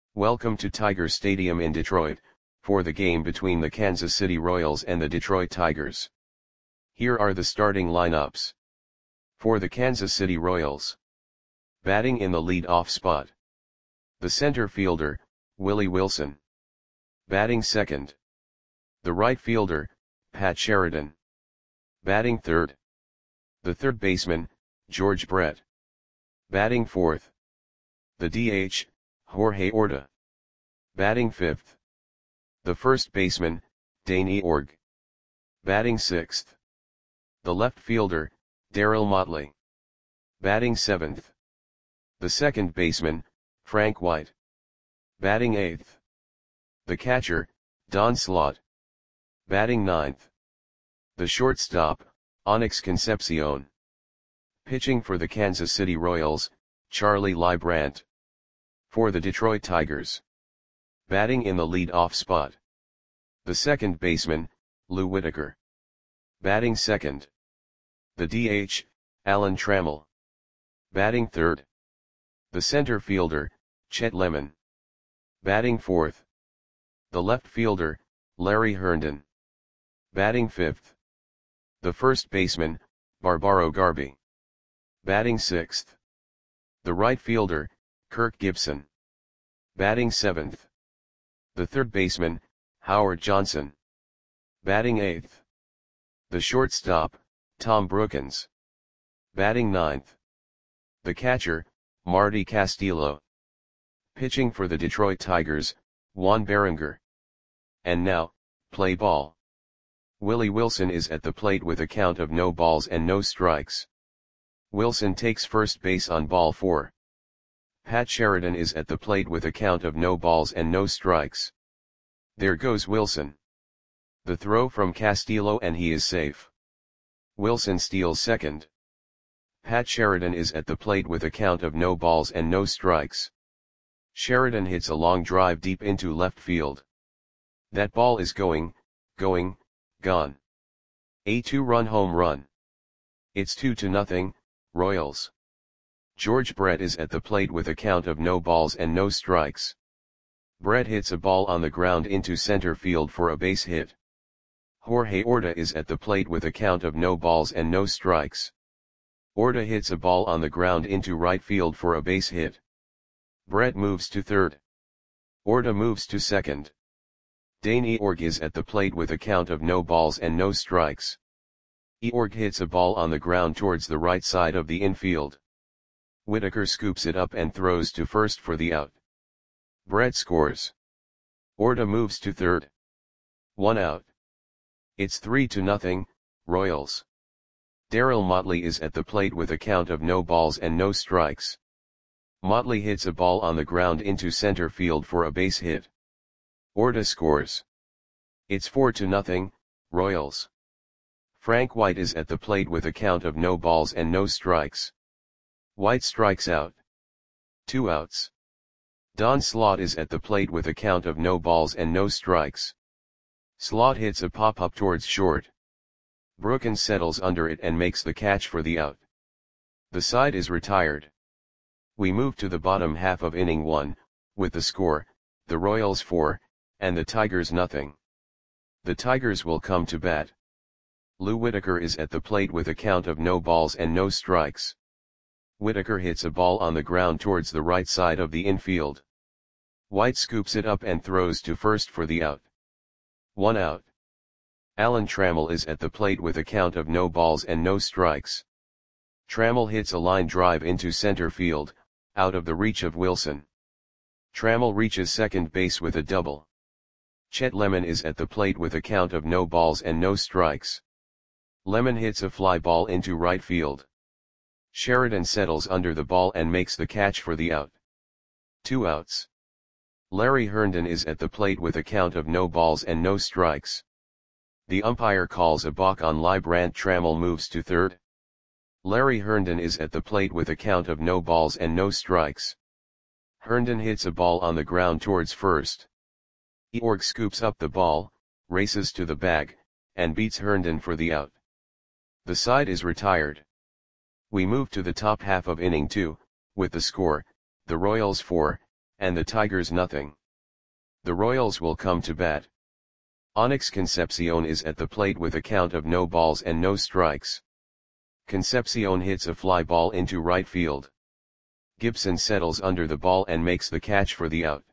Welcome to Tiger Stadium in Detroit, for the game between the Kansas City Royals and the Detroit Tigers. Here are the starting lineups. For the Kansas City Royals. Batting in the lead-off spot. The center fielder, Willie Wilson. Batting second. The right fielder, Pat Sheridan. Batting third. The third baseman, George Brett. Batting fourth. The DH, Jorge Orta. Batting fifth. The first baseman, Dane Eorg. Batting sixth. The left fielder, Darryl Motley. Batting seventh. The second baseman, Frank White. Batting eighth. The catcher, Don Slaught. Batting ninth. The shortstop, Onyx Concepcion. Pitching for the Kansas City Royals, Charlie Leibrandt. For the Detroit Tigers. Batting in the lead-off spot. The second baseman, Lou Whitaker. Batting second. The DH, Alan Trammell. Batting third. The center fielder, Chet Lemon. Batting fourth. The left fielder, Larry Herndon. Batting fifth. The first baseman, Barbaro Garby. Batting sixth. The right fielder, Kirk Gibson. Batting seventh. The third baseman, Howard Johnson. Batting eighth. The shortstop, Tom Brookins. Batting ninth. The catcher, Marty Castillo. Pitching for the Detroit Tigers, Juan Berenger. And now, play ball. Willie Wilson is at the plate with a count of no balls and no strikes. Wilson takes first base on ball 4. Pat Sheridan is at the plate with a count of no balls and no strikes. There goes Wilson. The throw from Castillo and he is safe. Wilson steals second. Pat Sheridan is at the plate with a count of no balls and no strikes. Sheridan hits a long drive deep into left field. That ball is gone. A 2-run home run. It's 2-0, Royals. George Brett is at the plate with a count of no balls and no strikes. Brett hits a ball on the ground into center field for a base hit. Jorge Orta is at the plate with a count of no balls and no strikes. Orta hits a ball on the ground into right field for a base hit. Brett moves to third. Orta moves to second. Dane Eorg is at the plate with a count of no balls and no strikes. Eorg hits a ball on the ground towards the right side of the infield. Whitaker scoops it up and throws to first for the out. Brett scores. Orta moves to third. 1 out. It's 3-0, Royals. Darryl Motley is at the plate with a count of no balls and no strikes. Motley hits a ball on the ground into center field for a base hit. Orta scores. It's 4-0, Royals. Frank White is at the plate with a count of no balls and no strikes. White strikes out. 2 outs. Don Slaught is at the plate with a count of no balls and no strikes. Slaught hits a pop-up towards short. Brookins settles under it and makes the catch for the out. The side is retired. We move to the bottom half of inning 1, with the score, the Royals 4, and the Tigers 0. The Tigers will come to bat. Lou Whitaker is at the plate with a count of no balls and no strikes. Whitaker hits a ball on the ground towards the right side of the infield. White scoops it up and throws to first for the out. 1 out. Alan Trammell is at the plate with a count of no balls and no strikes. Trammell hits a line drive into center field, out of the reach of Wilson. Trammell reaches second base with a double. Chet Lemon is at the plate with a count of no balls and no strikes. Lemon hits a fly ball into right field. Sheridan settles under the ball and makes the catch for the out. 2 outs. Larry Herndon is at the plate with a count of no balls and no strikes. The umpire calls a balk on Leibrandt. Trammell moves to third. Larry Herndon is at the plate with a count of no balls and no strikes. Herndon hits a ball on the ground towards first. Eorg scoops up the ball, races to the bag, and beats Herndon for the out. The side is retired. We move to the top half of inning 2, with the score, the Royals 4, and the Tigers nothing. The Royals will come to bat. Onyx Concepcion is at the plate with a count of no balls and no strikes. Concepcion hits a fly ball into right field. Gibson settles under the ball and makes the catch for the out.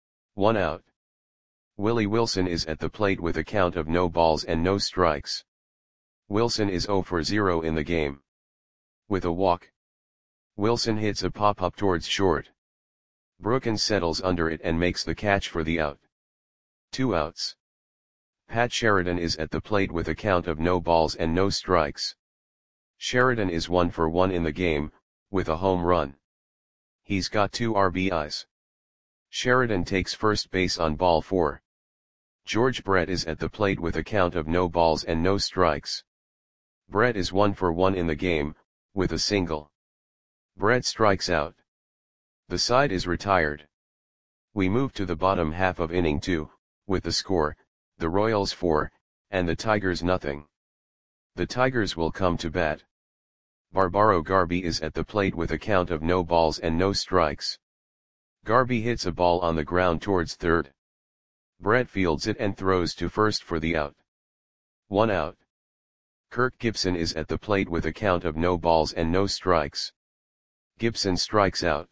1 out. Willie Wilson is at the plate with a count of no balls and no strikes. Wilson is 0 for 0 in the game. With a walk, Wilson hits a pop-up towards short. Brookins settles under it and makes the catch for the out. 2 outs. Pat Sheridan is at the plate with a count of no balls and no strikes. Sheridan is 1 for 1 in the game, with a home run. He's got 2 RBIs. Sheridan takes first base on ball 4. George Brett is at the plate with a count of no balls and no strikes. Brett is 1 for 1 in the game, with a single. Brett strikes out. The side is retired. We move to the bottom half of inning 2, with the score, the Royals 4, and the Tigers nothing. The Tigers will come to bat. Barbaro Garby is at the plate with a count of no balls and no strikes. Garby hits a ball on the ground towards third. Brett fields it and throws to first for the out. 1 out. Kirk Gibson is at the plate with a count of no balls and no strikes. Gibson strikes out.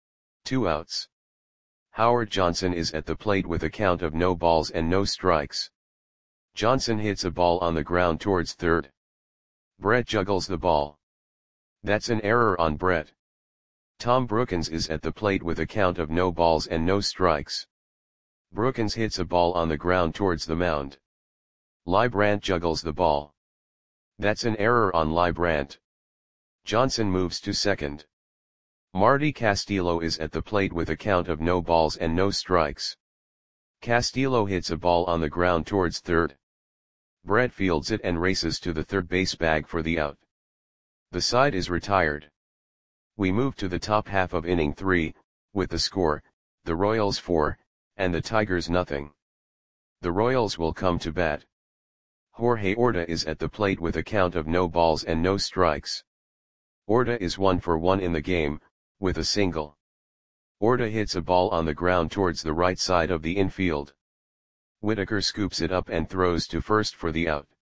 2 outs. Howard Johnson is at the plate with a count of no balls and no strikes. Johnson hits a ball on the ground towards third. Brett juggles the ball. That's an error on Brett. Tom Brookins is at the plate with a count of no balls and no strikes. Brookins hits a ball on the ground towards the mound. Ly Brandt juggles the ball. That's an error on Ly Brandt. Johnson moves to second. Marty Castillo is at the plate with a count of no balls and no strikes. Castillo hits a ball on the ground towards third. Brett fields it and races to the third base bag for the out. The side is retired. We move to the top half of inning 3, with the score, the Royals 4, and the Tigers nothing. The Royals will come to bat. Jorge Orta is at the plate with a count of no balls and no strikes. Orta is 1 for 1 in the game, with a single. Orta hits a ball on the ground towards the right side of the infield. Whitaker scoops it up and throws to first for the out.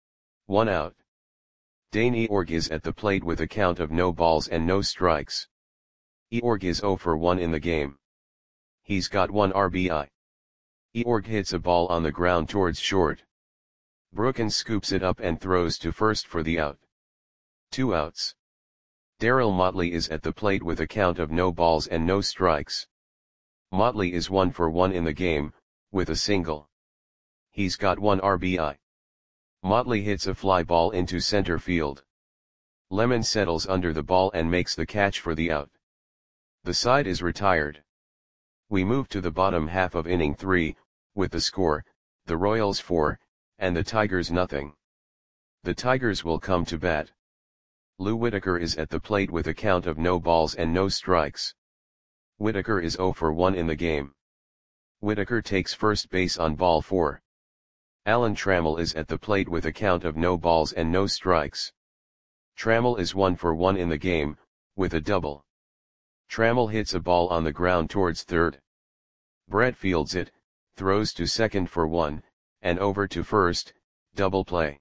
1 out. Dane Eorg is at the plate with a count of no balls and no strikes. Eorg is 0 for 1 in the game. He's got 1 RBI. Eorg hits a ball on the ground towards short. Brookins scoops it up and throws to first for the out. 2 outs. Darryl Motley is at the plate with a count of no balls and no strikes. Motley is 1 for 1 in the game, with a single. He's got 1 RBI. Motley hits a fly ball into center field. Lemon settles under the ball and makes the catch for the out. The side is retired. We move to the bottom half of inning 3, with the score, the Royals 4, and the Tigers nothing. The Tigers will come to bat. Lou Whitaker is at the plate with a count of no balls and no strikes. Whitaker is 0 for 1 in the game. Whitaker takes first base on ball 4. Alan Trammell is at the plate with a count of no balls and no strikes. Trammell is 1 for 1 in the game, with a double. Trammell hits a ball on the ground towards third. Brett fields it, throws to second for 1, and over to first, double play.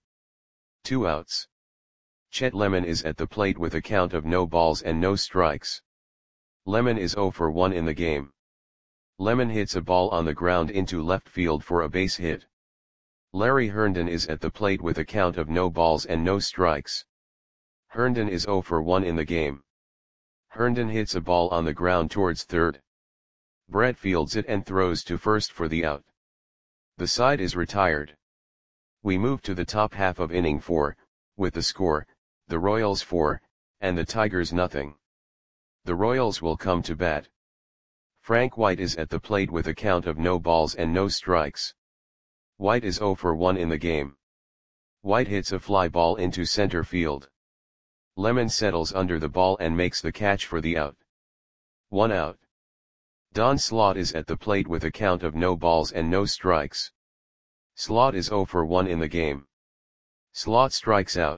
2 outs. Chet Lemon is at the plate with a count of no balls and no strikes. Lemon is 0 for 1 in the game. Lemon hits a ball on the ground into left field for a base hit. Larry Herndon is at the plate with a count of no balls and no strikes. Herndon is 0 for 1 in the game. Herndon hits a ball on the ground towards third. Brett fields it and throws to first for the out. The side is retired. We move to the top half of inning 4, with the score, the Royals 4, and the Tigers nothing. The Royals will come to bat. Frank White is at the plate with a count of no balls and no strikes. White is 0 for 1 in the game. White hits a fly ball into center field. Lemon settles under the ball and makes the catch for the out. 1 out. Don Slaught is at the plate with a count of no balls and no strikes. Slaught is 0 for 1 in the game. Slaught strikes out.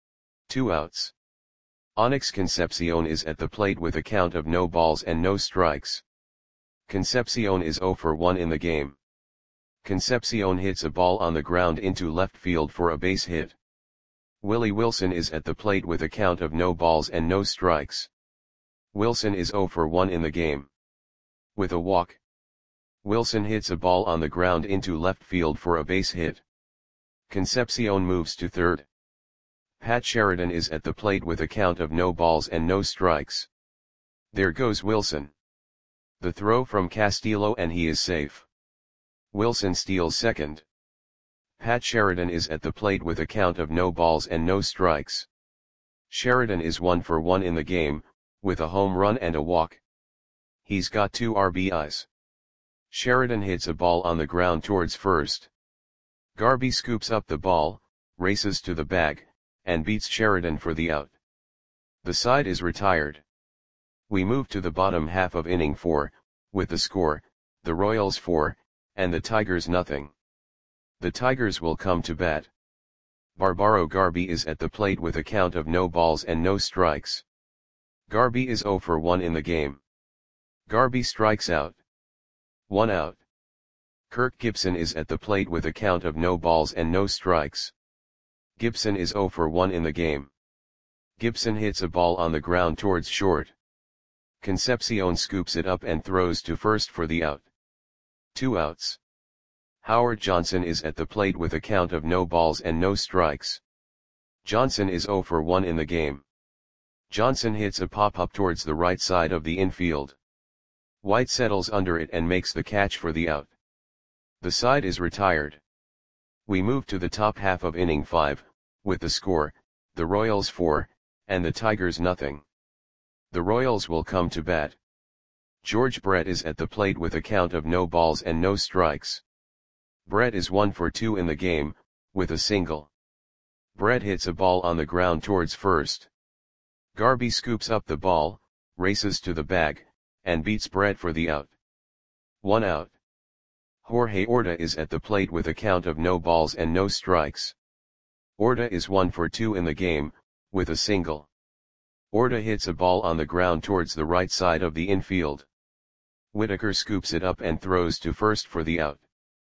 2 outs. Onyx Concepcion is at the plate with a count of no balls and no strikes. Concepcion is 0 for 1 in the game. Concepcion hits a ball on the ground into left field for a base hit. Willie Wilson is at the plate with a count of no balls and no strikes. Wilson is 0 for 1 in the game. With a walk, Wilson hits a ball on the ground into left field for a base hit. Concepcion moves to third. Pat Sheridan is at the plate with a count of no balls and no strikes. There goes Wilson. The throw from Castillo and he is safe. Wilson steals second. Pat Sheridan is at the plate with a count of no balls and no strikes. Sheridan is 1 for 1 in the game, with a home run and a walk. He's got 2 RBIs. Sheridan hits a ball on the ground towards first. Garby scoops up the ball, races to the bag, and beats Sheridan for the out. The side is retired. We move to the bottom half of inning 4, with the score, the Royals 4, and the Tigers nothing. The Tigers will come to bat. Barbaro Garby is at the plate with a count of no balls and no strikes. Garby is 0 for 1 in the game. Garby strikes out. 1 out. Kirk Gibson is at the plate with a count of no balls and no strikes. Gibson is 0 for 1 in the game. Gibson hits a ball on the ground towards short. Concepcion scoops it up and throws to first for the out. 2 outs. Howard Johnson is at the plate with a count of no balls and no strikes. Johnson is 0 for 1 in the game. Johnson hits a pop-up towards the right side of the infield. White settles under it and makes the catch for the out. The side is retired. We move to the top half of inning 5, with the score, the Royals 4, and the Tigers nothing. The Royals will come to bat. George Brett is at the plate with a count of no balls and no strikes. Brett is 1 for 2 in the game, with a single. Brett hits a ball on the ground towards first. Garby scoops up the ball, races to the bag, and beats Brett for the out. 1 out. Jorge Orta is at the plate with a count of no balls and no strikes. Orta is 1 for 2 in the game, with a single. Orta hits a ball on the ground towards the right side of the infield. Whitaker scoops it up and throws to first for the out.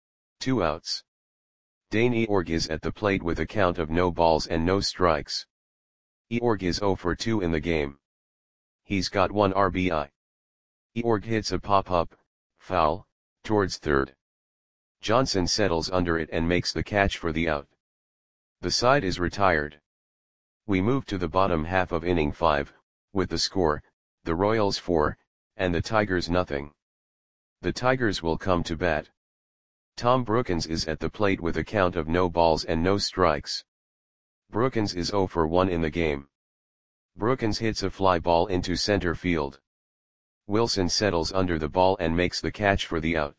2 outs. Dane Eorg is at the plate with a count of no balls and no strikes. Eorg is 0 for 2 in the game. He's got 1 RBI. Eorg hits a pop-up, foul, towards third. Johnson settles under it and makes the catch for the out. The side is retired. We move to the bottom half of inning 5, with the score, the Royals 4, and the Tigers nothing. The Tigers will come to bat. Tom Brookins is at the plate with a count of no balls and no strikes. Brookins is 0 for 1 in the game. Brookins hits a fly ball into center field. Wilson settles under the ball and makes the catch for the out.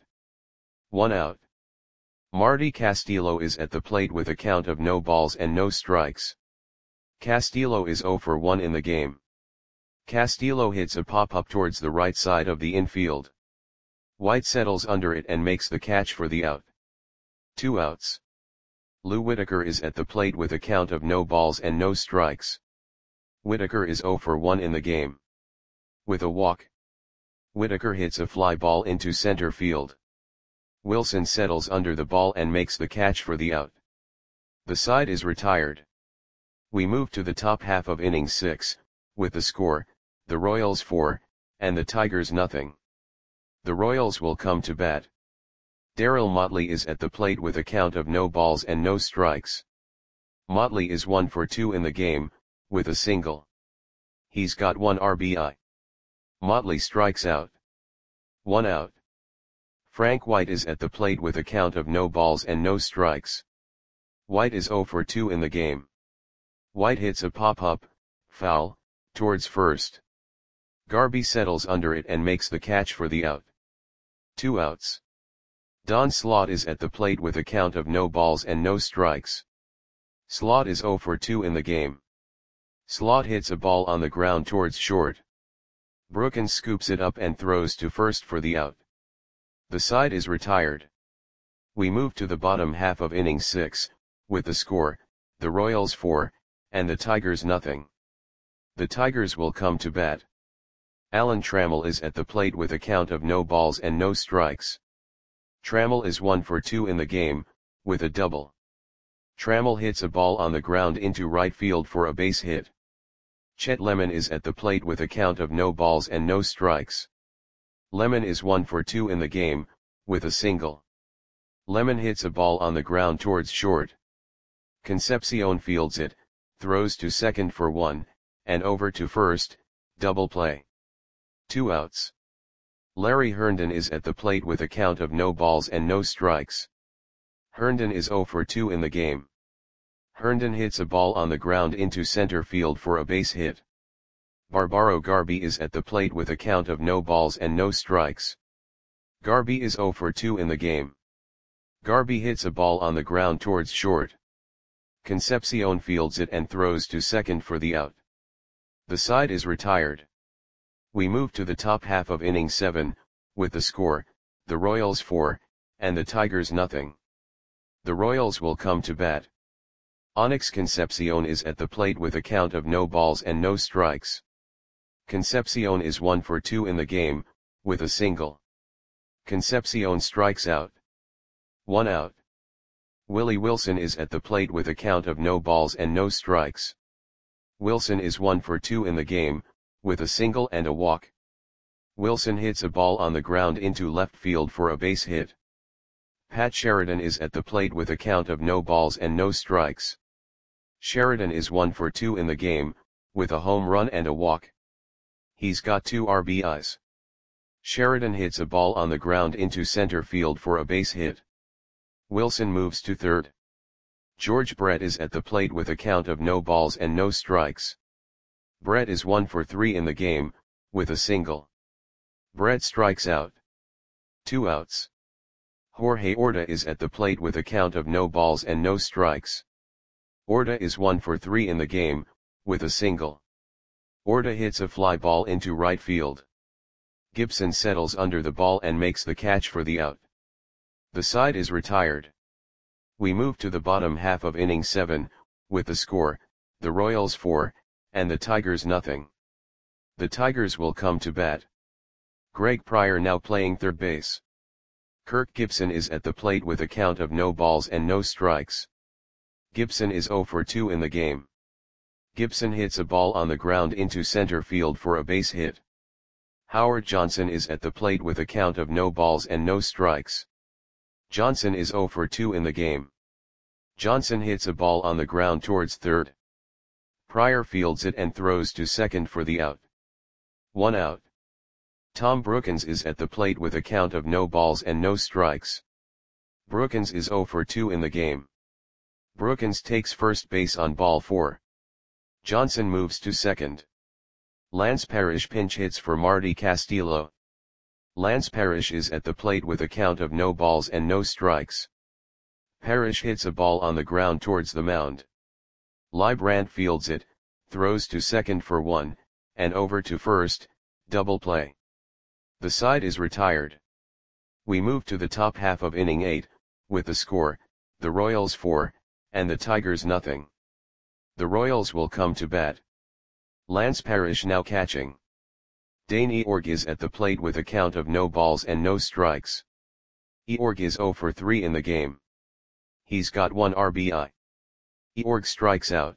1 out. Marty Castillo is at the plate with a count of no balls and no strikes. Castillo is 0 for 1 in the game. Castillo hits a pop-up towards the right side of the infield. White settles under it and makes the catch for the out. 2 outs. Lou Whitaker is at the plate with a count of no balls and no strikes. Whitaker is 0 for 1 in the game. With a walk, Whitaker hits a fly ball into center field. Wilson settles under the ball and makes the catch for the out. The side is retired. We move to the top half of inning 6, with the score, the Royals 4, and the Tigers nothing. The Royals will come to bat. Darryl Motley is at the plate with a count of no balls and no strikes. Motley is 1 for 2 in the game, with a single. He's got 1 RBI. Motley strikes out. 1 out. Frank White is at the plate with a count of no balls and no strikes. White is 0 for 2 in the game. White hits a pop-up, foul, towards first. Garby settles under it and makes the catch for the out. 2 outs. Don Slaught is at the plate with a count of no balls and no strikes. Slaught is 0 for 2 in the game. Slaught hits a ball on the ground towards short. Brookins scoops it up and throws to first for the out. The side is retired. We move to the bottom half of inning 6, with the score, the Royals 4, and the Tigers nothing. The Tigers will come to bat. Alan Trammell is at the plate with a count of no balls and no strikes. Trammell is 1 for 2 in the game, with a double. Trammell hits a ball on the ground into right field for a base hit. Chet Lemon is at the plate with a count of no balls and no strikes. Lemon is 1 for 2 in the game, with a single. Lemon hits a ball on the ground towards short. Concepcion fields it, throws to second for 1, and over to first, double play. 2 outs. Larry Herndon is at the plate with a count of no balls and no strikes. Herndon is 0 for 2 in the game. Herndon hits a ball on the ground into center field for a base hit. Barbaro Garby is at the plate with a count of no balls and no strikes. Garby is 0 for 2 in the game. Garby hits a ball on the ground towards short. Concepcion fields it and throws to second for the out. The side is retired. We move to the top half of inning 7, with the score, the Royals 4, and the Tigers nothing. The Royals will come to bat. Onyx Concepcion is at the plate with a count of no balls and no strikes. Concepcion is 1 for 2 in the game, with a single. Concepcion strikes out. 1 out. Willie Wilson is at the plate with a count of no balls and no strikes. Wilson is 1 for 2 in the game, with a single and a walk. Wilson hits a ball on the ground into left field for a base hit. Pat Sheridan is at the plate with a count of no balls and no strikes. Sheridan is 1 for 2 in the game, with a home run and a walk. He's got 2 RBIs. Sheridan hits a ball on the ground into center field for a base hit. Wilson moves to third. George Brett is at the plate with a count of no balls and no strikes. Brett is 1 for 3 in the game, with a single. Brett strikes out. 2 outs. Jorge Orta is at the plate with a count of no balls and no strikes. Orta is 1 for 3 in the game, with a single. Orta hits a fly ball into right field. Gibson settles under the ball and makes the catch for the out. The side is retired. We move to the bottom half of inning 7, with the score, the Royals 4, and the Tigers nothing. The Tigers will come to bat. Greg Pryor now playing third base. Kirk Gibson is at the plate with a count of no balls and no strikes. Gibson is 0 for 2 in the game. Gibson hits a ball on the ground into center field for a base hit. Howard Johnson is at the plate with a count of no balls and no strikes. Johnson is 0 for 2 in the game. Johnson hits a ball on the ground towards third. Pryor fields it and throws to second for the out. 1 out. Tom Brookins is at the plate with a count of no balls and no strikes. Brookins is 0 for 2 in the game. Brookins takes first base on ball 4. Johnson moves to second. Lance Parrish pinch hits for Marty Castillo. Lance Parrish is at the plate with a count of no balls and no strikes. Parrish hits a ball on the ground towards the mound. Ly Brandt fields it, throws to second for 1, and over to first, double play. The side is retired. We move to the top half of inning 8, with the score, the Royals 4, and the Tigers nothing. The Royals will come to bat. Lance Parrish now catching. Dane Eorg is at the plate with a count of no balls and no strikes. Eorg is 0 for 3 in the game. He's got 1 RBI. Eorg strikes out.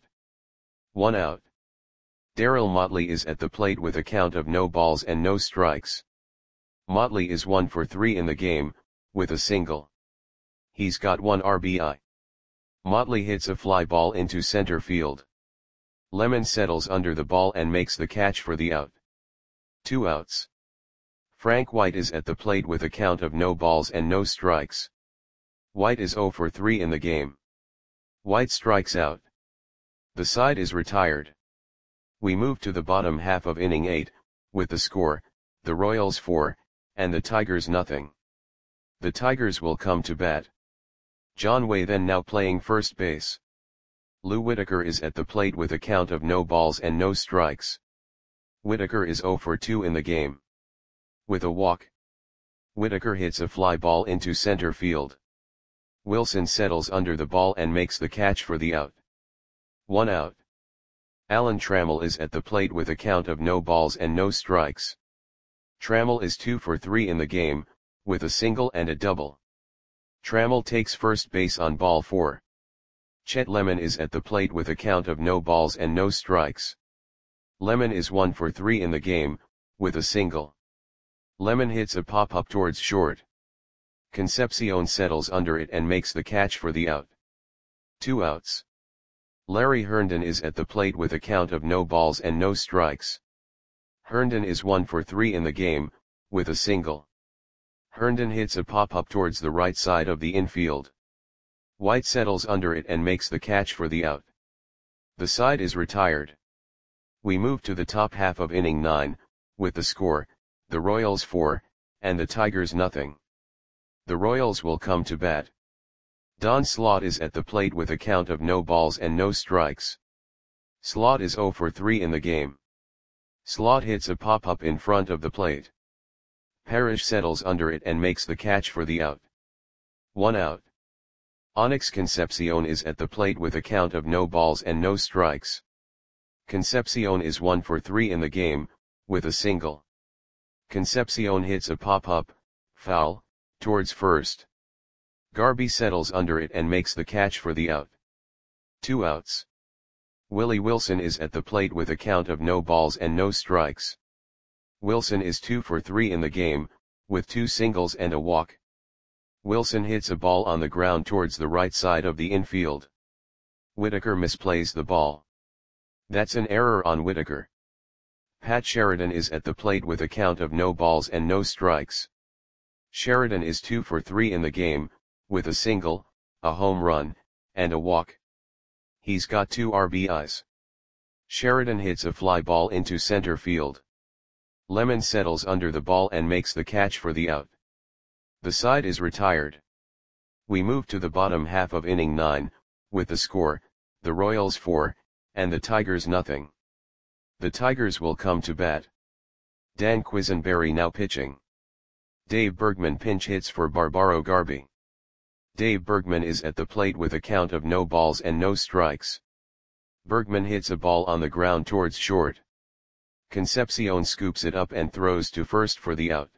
1 out. Darryl Motley is at the plate with a count of no balls and no strikes. Motley is 1 for 3 in the game, with a single. He's got 1 RBI. Motley hits a fly ball into center field. Lemon settles under the ball and makes the catch for the out. 2 outs. Frank White is at the plate with a count of no balls and no strikes. White is 0 for 3 in the game. White strikes out. The side is retired. We move to the bottom half of inning 8, with the score, the Royals 4, and the Tigers nothing. The Tigers will come to bat. John Way then now playing first base. Lou Whitaker is at the plate with a count of no balls and no strikes. Whitaker is 0 for 2 in the game. With a walk. Whitaker hits a fly ball into center field. Wilson settles under the ball and makes the catch for the out. 1 out. Alan Trammell is at the plate with a count of no balls and no strikes. Trammell is 2 for 3 in the game, with a single and a double. Trammell takes first base on ball 4. Chet Lemon is at the plate with a count of no balls and no strikes. Lemon is 1 for 3 in the game, with a single. Lemon hits a pop-up towards short. Concepcion settles under it and makes the catch for the out. 2 outs. Larry Herndon is at the plate with a count of no balls and no strikes. Herndon is 1 for 3 in the game, with a single. Herndon hits a pop-up towards the right side of the infield. White settles under it and makes the catch for the out. The side is retired. We move to the top half of inning 9, with the score, the Royals 4, and the Tigers nothing. The Royals will come to bat. Don Slaught is at the plate with a count of no balls and no strikes. Slaught is 0 for 3 in the game. Slaught hits a pop-up in front of the plate. Parrish settles under it and makes the catch for the out. 1 out. Onyx Concepcion is at the plate with a count of no balls and no strikes. Concepcion is 1 for 3 in the game, with a single. Concepcion hits a pop-up, foul, towards first. Garby settles under it and makes the catch for the out. 2 outs. Willie Wilson is at the plate with a count of no balls and no strikes. Wilson is 2 for 3 in the game, with 2 singles and a walk. Wilson hits a ball on the ground towards the right side of the infield. Whitaker misplays the ball. That's an error on Whitaker. Pat Sheridan is at the plate with a count of no balls and no strikes. Sheridan is 2 for 3 in the game, with a single, a home run, and a walk. He's got 2 RBIs. Sheridan hits a fly ball into center field. Lemon settles under the ball and makes the catch for the out. The side is retired. We move to the bottom half of inning 9, with the score, the Royals 4, and the Tigers nothing. The Tigers will come to bat. Dan Quisenberry now pitching. Dave Bergman pinch hits for Barbaro Garby. Dave Bergman is at the plate with a count of no balls and no strikes. Bergman hits a ball on the ground towards short. Concepcion scoops it up and throws to first for the out.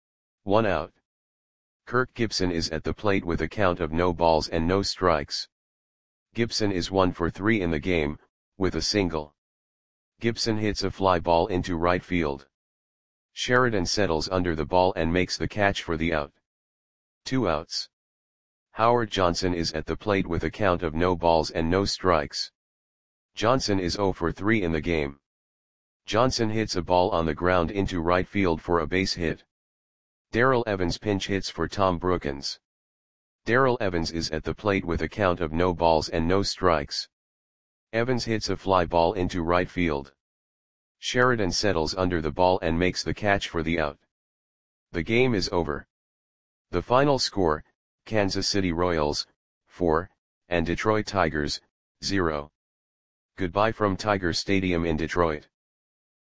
1 out. Kirk Gibson is at the plate with a count of no balls and no strikes. Gibson is 1 for 3 in the game, with a single. Gibson hits a fly ball into right field. Sheridan settles under the ball and makes the catch for the out. 2 outs. Howard Johnson is at the plate with a count of no balls and no strikes. Johnson is 0 for 3 in the game. Johnson hits a ball on the ground into right field for a base hit. Darrell Evans pinch hits for Tom Brookins. Darrell Evans is at the plate with a count of no balls and no strikes. Evans hits a fly ball into right field. Sheridan settles under the ball and makes the catch for the out. The game is over. The final score, Kansas City Royals, 4, and Detroit Tigers, 0. Goodbye from Tiger Stadium in Detroit.